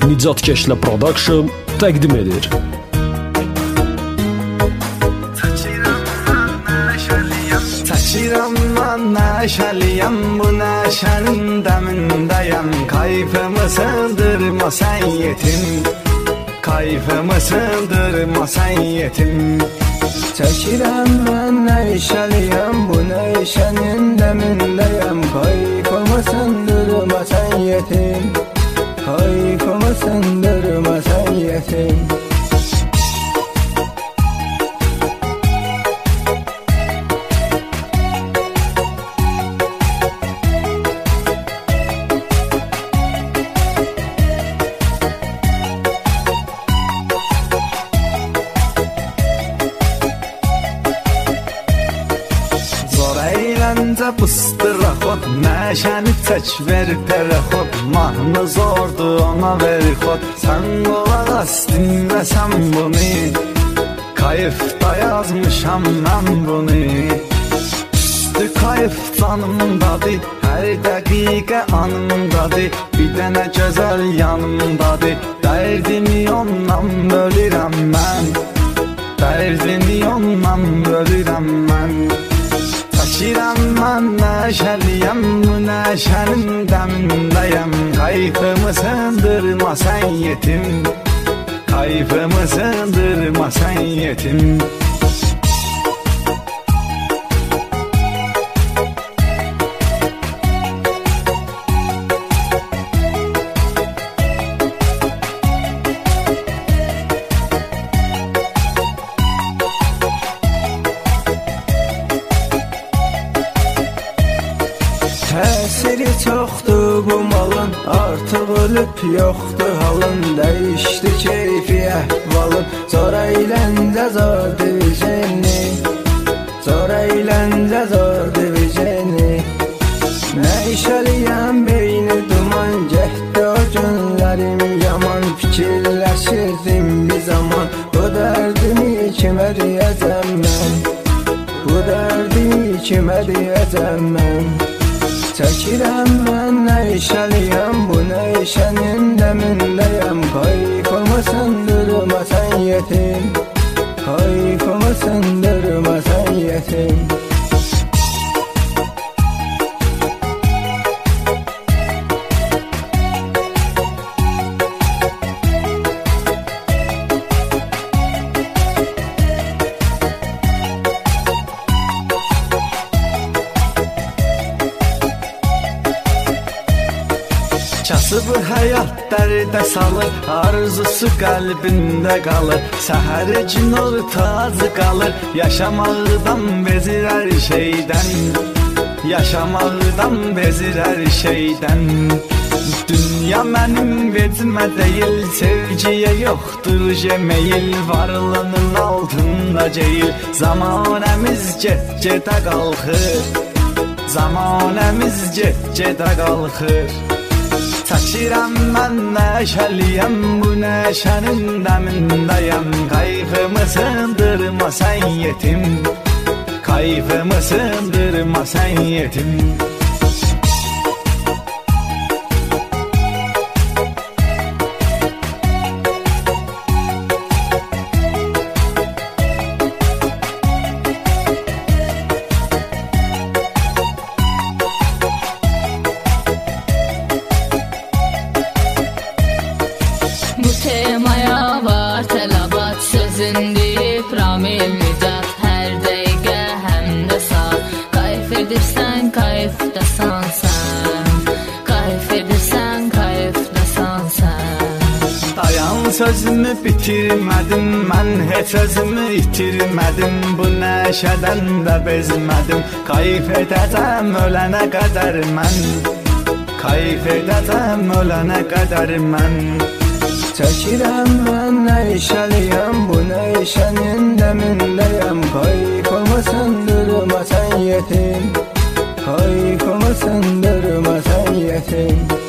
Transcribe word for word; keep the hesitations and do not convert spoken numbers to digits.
Nicat Keşlə Production təqdim edir. Çəkirəm mən nəşəliyəm, bu nəşənin dəmindəyəm. Kayfımı sındırma sən yetim, kayfımı sındırma sən yetim. Çəkirəm mən nəşəliyəm, bu nəşənin dəmindəyəm. Kayfımı sındırma sən yetim, kayfımı sındırma sən yetim. Əyləncə bıstıra xod, nəşəni çək ver tərə xod. Mahnı zordur ona ver xod, sən qolaq as dinləsən bunu. Kayıfda yazmışam mən bunu. Üstü kayıf canımdadır, hər dəqiqə anımdadır. Bir dənə gözəl yanımdadır, dərdimi ondan bölürəm mən. Dərdimi ondan bölürəm mən. Çəkirəm mən nəşəliyəm, bu nəşənin dəmindəyəm. Kayfımı sındırma sən yetim, kayfımı sındırma sən yetim. Təsiri çoxdur bu malın, artıq ölüb yoxdur halın. Dəyişdi keyfi əhvalın, zor əyləncə zor divizeni, zor əyləncə zor divizeni. Nəşəliyəm beyni duman, getdi o günlərim yaman. Fikirləşirdim bir zaman, bu dərdimi kimə deyəcəm mən, bu dərdimi kimə deyəcəm mən. Çəkirəm mən nəşəliyəm, bu nəşənin dəmindəyəm. Kayfımı sındırma sən yetim, kayfımı sındırma sən yetim. Kasıbı həyat dərdə salır, arzusu qəlbində qalır. Səhəri gün ortazı qalır, yaşamaqdan bezir hər şeydən, yaşamaqdan bezir hər şeydən. Dünya mənim vecimə deyil, sevgiyə yoxdur meyil. Varlığının altında ceyil, zamanəmiz get-gedə qalxır, zamanəmiz get-gedə qalxır. Çəkirəm mən nəşəliyəm, bu nəşənin dəmindəyəm. Kayfımı sındırma sən yetim, kayfımı sındırma sən yetim. Bu temaya var tələbat, sözündür Ramil Nicat. Hər dəqiqə həm də saat, kayf edirsən, kayfdasan sən, kayf edirsən, kayfdasan sən. Dayan sözümü bitirmədim, mən heç özümü itirmədim. Bu nəşədən də bezmədim, kayf edəcəm ölənə qədər mən, kayf edəcəm ölənə qədər mən. Çəkirəm mən nəşəliyəm, bu nəşənin dəmindəyəm. Kayfımı sındırma sən yetim, kayfımı sındırma sən yetim.